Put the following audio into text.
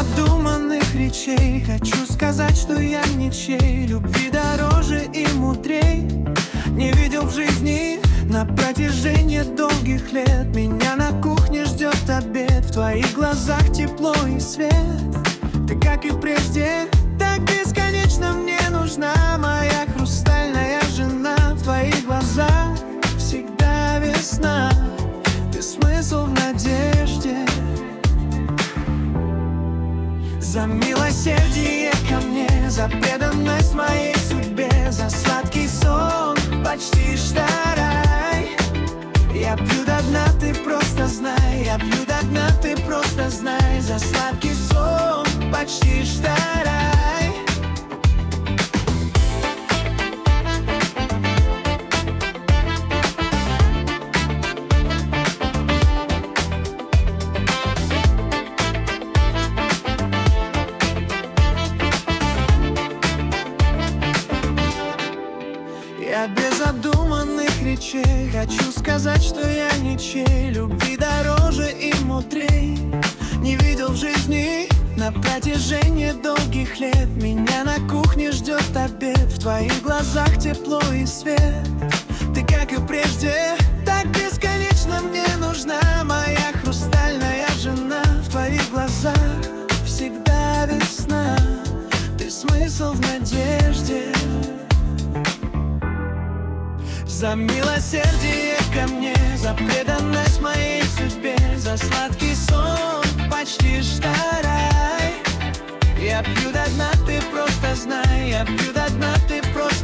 задуманных речей хочу сказать, что я ничей. Любви дороже и мудрей не видел в жизни на протяжении долгих лет. Меня на кухне ждет обед, в твоих глазах тепло и свет. Ты, как и прежде, так бесконечно мне нужна, моя хрустальная жена. В твоих глазах всегда весна, ты смысл в надежде. За милосердие ко мне, за преданность моей судьбе, за сладкий сон, почти что рай. Я пью до дна, ты просто знай, я пью до дна, ты просто знай. За сладкий сон, почти что рай. Я без задуманных речей хочу сказать, что я ничей. Любви дороже и мудрей не видел в жизни на протяжении долгих лет. Меня на кухне ждет обед, в твоих глазах тепло и свет. Ты, как и прежде, так бесконечно мне нужна, моя хрустальная жена. В твоих глазах всегда весна, ты смысл в надежде. За милосердие ко мне, за преданность моей судьбе, за сладкий сон, почти что рай. Я пью до дна, ты просто знай, я пью до дна, ты просто